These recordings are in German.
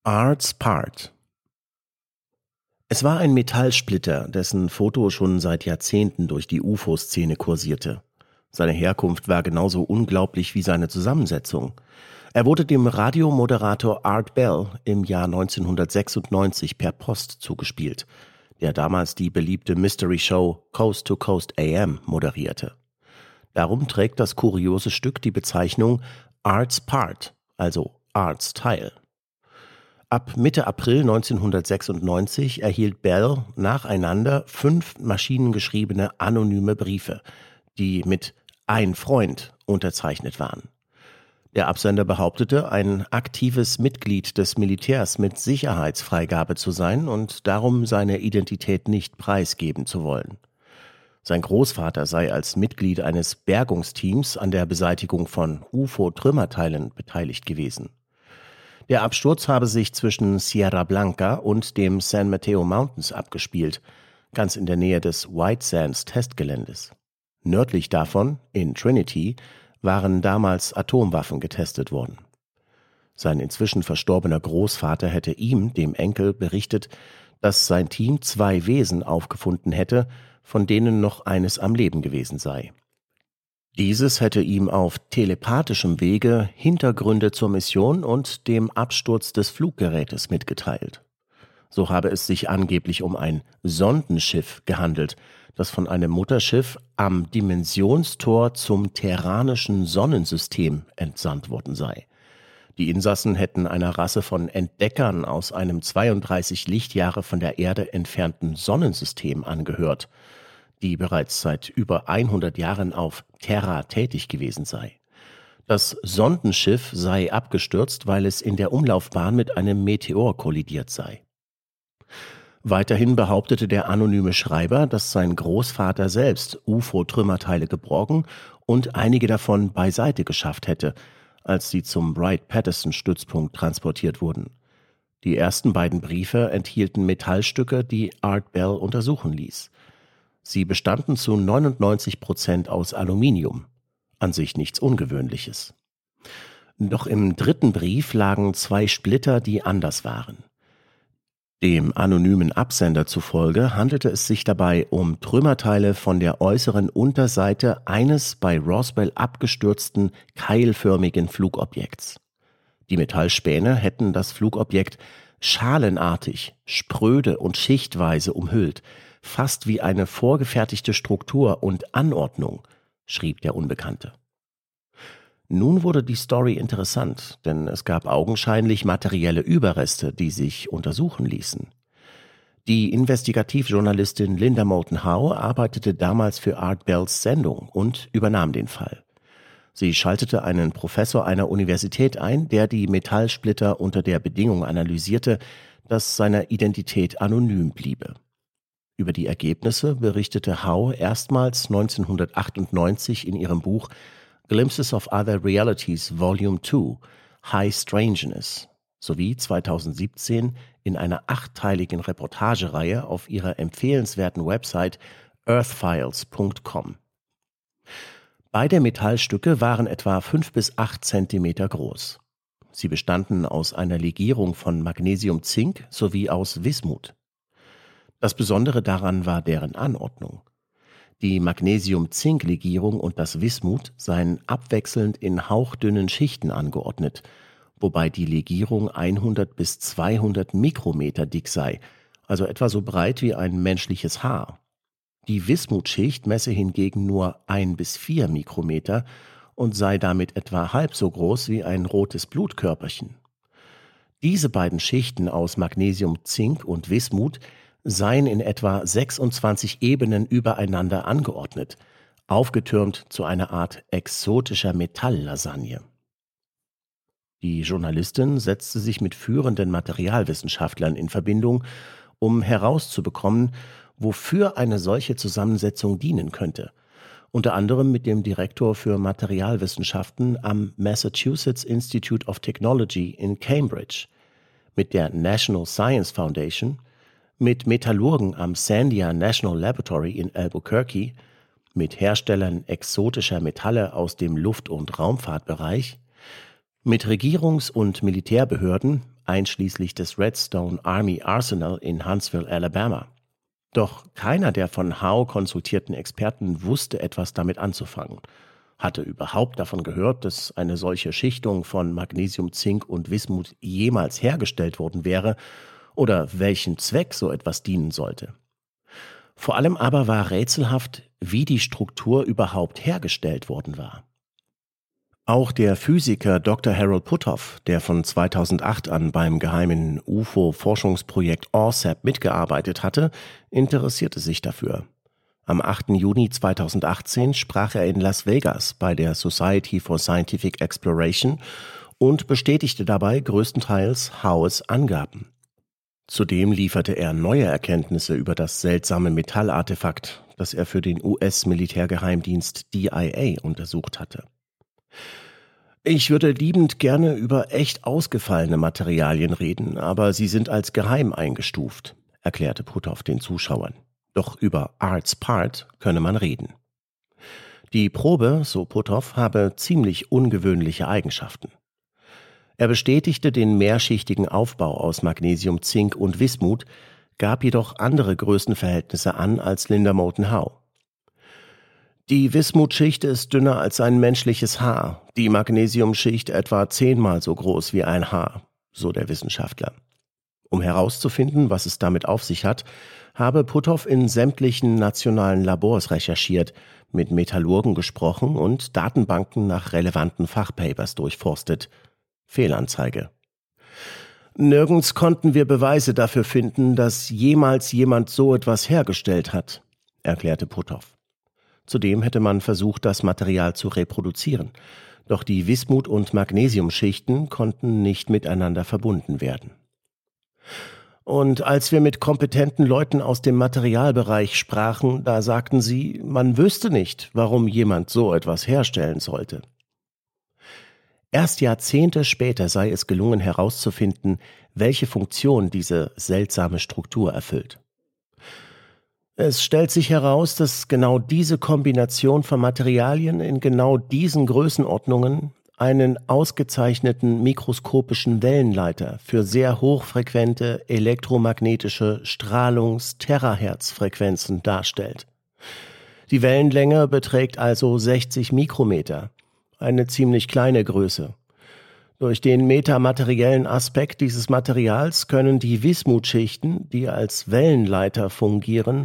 Art's Part. Es war ein Metallsplitter, dessen Foto schon seit Jahrzehnten durch die UFO-Szene kursierte. Seine Herkunft war genauso unglaublich wie seine Zusammensetzung. Er wurde dem Radiomoderator Art Bell im Jahr 1996 per Post zugespielt, der damals die beliebte Mystery-Show Coast to Coast AM moderierte. Darum trägt das kuriose Stück die Bezeichnung Art's Part, also Arts Teil. Ab Mitte April 1996 erhielt Bell nacheinander 5 maschinengeschriebene anonyme Briefe, die mit »Ein Freund« unterzeichnet waren. Der Absender behauptete, ein aktives Mitglied des Militärs mit Sicherheitsfreigabe zu sein und darum seine Identität nicht preisgeben zu wollen. Sein Großvater sei als Mitglied eines Bergungsteams an der Beseitigung von UFO-Trümmerteilen beteiligt gewesen. Der Absturz habe sich zwischen Sierra Blanca und dem San Mateo Mountains abgespielt, ganz in der Nähe des White Sands Testgeländes. Nördlich davon, in Trinity, waren damals Atomwaffen getestet worden. Sein inzwischen verstorbener Großvater hätte ihm, dem Enkel, berichtet, dass sein Team 2 Wesen aufgefunden hätte, von denen noch eines am Leben gewesen sei. Dieses hätte ihm auf telepathischem Wege Hintergründe zur Mission und dem Absturz des Fluggerätes mitgeteilt. So habe es sich angeblich um ein Sondenschiff gehandelt, das von einem Mutterschiff am Dimensionstor zum terranischen Sonnensystem entsandt worden sei. Die Insassen hätten einer Rasse von Entdeckern aus einem 32 Lichtjahre von der Erde entfernten Sonnensystem angehört, die bereits seit über 100 Jahren auf Terra tätig gewesen sei. Das Sondenschiff sei abgestürzt, weil es in der Umlaufbahn mit einem Meteor kollidiert sei. Weiterhin behauptete der anonyme Schreiber, dass sein Großvater selbst UFO-Trümmerteile geborgen und einige davon beiseite geschafft hätte, als sie zum Wright-Patterson-Stützpunkt transportiert wurden. Die ersten beiden Briefe enthielten Metallstücke, die Art Bell untersuchen ließ. Sie bestanden zu 99% aus Aluminium, an sich nichts Ungewöhnliches. Doch im dritten Brief lagen 2 Splitter, die anders waren. Dem anonymen Absender zufolge handelte es sich dabei um Trümmerteile von der äußeren Unterseite eines bei Roswell abgestürzten keilförmigen Flugobjekts. Die Metallspäne hätten das Flugobjekt schalenartig, spröde und schichtweise umhüllt, fast wie eine vorgefertigte Struktur und Anordnung, schrieb der Unbekannte. Nun wurde die Story interessant, denn es gab augenscheinlich materielle Überreste, die sich untersuchen ließen. Die Investigativjournalistin Linda Moulton Howe arbeitete damals für Art Bells Sendung und übernahm den Fall. Sie schaltete einen Professor einer Universität ein, der die Metallsplitter unter der Bedingung analysierte, dass seine Identität anonym bliebe. Über die Ergebnisse berichtete Howe erstmals 1998 in ihrem Buch Glimpses of Other Realities Volume 2, High Strangeness, sowie 2017 in einer 8-teiligen Reportagereihe auf ihrer empfehlenswerten Website earthfiles.com. Beide Metallstücke waren etwa 5 bis 8 Zentimeter groß. Sie bestanden aus einer Legierung von Magnesium-Zink sowie aus Wismut. Das Besondere daran war deren Anordnung. Die Magnesium-Zink-Legierung und das Wismut seien abwechselnd in hauchdünnen Schichten angeordnet, wobei die Legierung 100 bis 200 Mikrometer dick sei, also etwa so breit wie ein menschliches Haar. Die Wismutschicht messe hingegen nur 1 bis 4 Mikrometer und sei damit etwa halb so groß wie ein rotes Blutkörperchen. Diese beiden Schichten aus Magnesium, Zink und Wismut seien in etwa 26 Ebenen übereinander angeordnet, aufgetürmt zu einer Art exotischer Metalllasagne. Die Journalistin setzte sich mit führenden Materialwissenschaftlern in Verbindung, um herauszubekommen, wofür eine solche Zusammensetzung dienen könnte. Unter anderem mit dem Direktor für Materialwissenschaften am Massachusetts Institute of Technology in Cambridge, mit der National Science Foundation, mit Metallurgen am Sandia National Laboratory in Albuquerque, mit Herstellern exotischer Metalle aus dem Luft- und Raumfahrtbereich, mit Regierungs- und Militärbehörden, einschließlich des Redstone Army Arsenal in Huntsville, Alabama. Doch keiner der von Howe konsultierten Experten wusste etwas damit anzufangen, hatte überhaupt davon gehört, dass eine solche Schichtung von Magnesium, Zink und Wismut jemals hergestellt worden wäre oder welchen Zweck so etwas dienen sollte. Vor allem aber war rätselhaft, wie die Struktur überhaupt hergestellt worden war. Auch der Physiker Dr. Harold Puthoff, der von 2008 an beim geheimen UFO-Forschungsprojekt ORCEP mitgearbeitet hatte, interessierte sich dafür. Am 8. Juni 2018 sprach er in Las Vegas bei der Society for Scientific Exploration und bestätigte dabei größtenteils Howes Angaben. Zudem lieferte er neue Erkenntnisse über das seltsame Metallartefakt, das er für den US-Militärgeheimdienst DIA untersucht hatte. Ich würde liebend gerne über echt ausgefallene Materialien reden, aber sie sind als geheim eingestuft, erklärte Puthoff den Zuschauern. Doch über Art's Part könne man reden. Die Probe, so Puthoff, habe ziemlich ungewöhnliche Eigenschaften. Er bestätigte den mehrschichtigen Aufbau aus Magnesium, Zink und Wismut, gab jedoch andere Größenverhältnisse an als Linda Moulton Howe. Die Wismutschicht ist dünner als ein menschliches Haar, die Magnesiumschicht etwa 10-mal so groß wie ein Haar, so der Wissenschaftler. Um herauszufinden, was es damit auf sich hat, habe Puthoff in sämtlichen nationalen Labors recherchiert, mit Metallurgen gesprochen und Datenbanken nach relevanten Fachpapers durchforstet. Fehlanzeige. Nirgends konnten wir Beweise dafür finden, dass jemals jemand so etwas hergestellt hat, erklärte Puthoff. Zudem hätte man versucht, das Material zu reproduzieren, doch die Wismut- und Magnesiumschichten konnten nicht miteinander verbunden werden. Und als wir mit kompetenten Leuten aus dem Materialbereich sprachen, da sagten sie, man wüsste nicht, warum jemand so etwas herstellen sollte. Erst Jahrzehnte später sei es gelungen herauszufinden, welche Funktion diese seltsame Struktur erfüllt. Es stellt sich heraus, dass genau diese Kombination von Materialien in genau diesen Größenordnungen einen ausgezeichneten mikroskopischen Wellenleiter für sehr hochfrequente elektromagnetische Strahlungs-Terahertz-Frequenzen darstellt. Die Wellenlänge beträgt also 60 Mikrometer. Eine ziemlich kleine Größe. Durch den metamateriellen Aspekt dieses Materials können die Wismutschichten, die als Wellenleiter fungieren,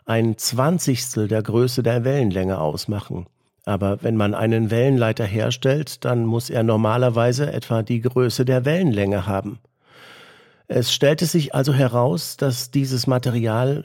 1/20 der Größe der Wellenlänge ausmachen. Aber wenn man einen Wellenleiter herstellt, dann muss er normalerweise etwa die Größe der Wellenlänge haben. Es stellte sich also heraus, dass dieses Material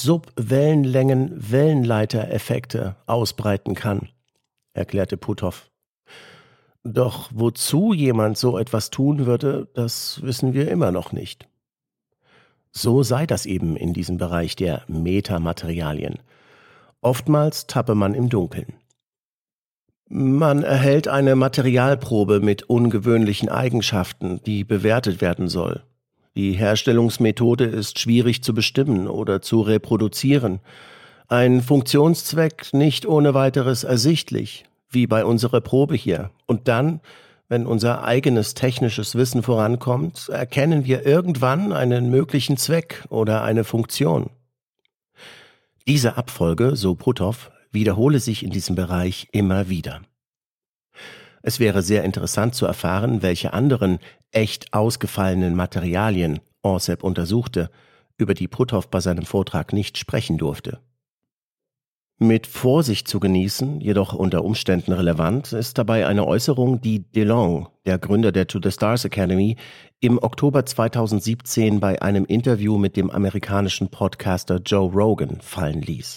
Subwellenlängen-Wellenleitereffekte ausbreiten kann, erklärte Puthoff. Doch wozu jemand so etwas tun würde, das wissen wir immer noch nicht. So sei das eben in diesem Bereich der Metamaterialien. Oftmals tappe man im Dunkeln. Man erhält eine Materialprobe mit ungewöhnlichen Eigenschaften, die bewertet werden soll. Die Herstellungsmethode ist schwierig zu bestimmen oder zu reproduzieren. Ein Funktionszweck nicht ohne weiteres ersichtlich, wie bei unserer Probe hier. Und dann, wenn unser eigenes technisches Wissen vorankommt, erkennen wir irgendwann einen möglichen Zweck oder eine Funktion. Diese Abfolge, so Puthoff, wiederhole sich in diesem Bereich immer wieder. Es wäre sehr interessant zu erfahren, welche anderen echt ausgefallenen Materialien ORCEP untersuchte, über die Puthoff bei seinem Vortrag nicht sprechen durfte. Mit Vorsicht zu genießen, jedoch unter Umständen relevant, ist dabei eine Äußerung, die DeLong, der Gründer der To the Stars Academy, im Oktober 2017 bei einem Interview mit dem amerikanischen Podcaster Joe Rogan fallen ließ.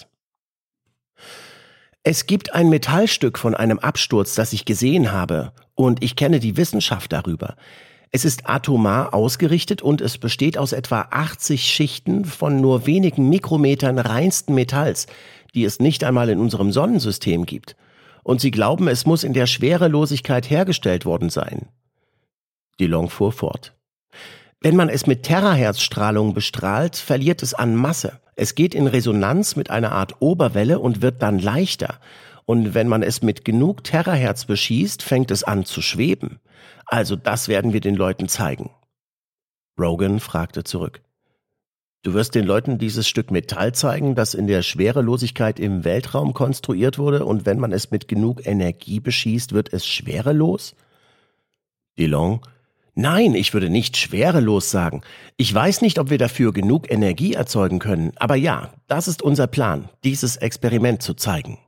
Es gibt ein Metallstück von einem Absturz, das ich gesehen habe, und ich kenne die Wissenschaft darüber. Es ist atomar ausgerichtet und es besteht aus etwa 80 Schichten von nur wenigen Mikrometern reinsten Metalls, die es nicht einmal in unserem Sonnensystem gibt. Und sie glauben, es muss in der Schwerelosigkeit hergestellt worden sein. DeLong fuhr fort. Wenn man es mit Terahertzstrahlung bestrahlt, verliert es an Masse. Es geht in Resonanz mit einer Art Oberwelle und wird dann leichter. Und wenn man es mit genug Terahertz beschießt, fängt es an zu schweben. Also das werden wir den Leuten zeigen. Rogan fragte zurück. Du wirst den Leuten dieses Stück Metall zeigen, das in der Schwerelosigkeit im Weltraum konstruiert wurde, und wenn man es mit genug Energie beschießt, wird es schwerelos? DeLong: Nein, ich würde nicht schwerelos sagen. Ich weiß nicht, ob wir dafür genug Energie erzeugen können, aber ja, das ist unser Plan, dieses Experiment zu zeigen.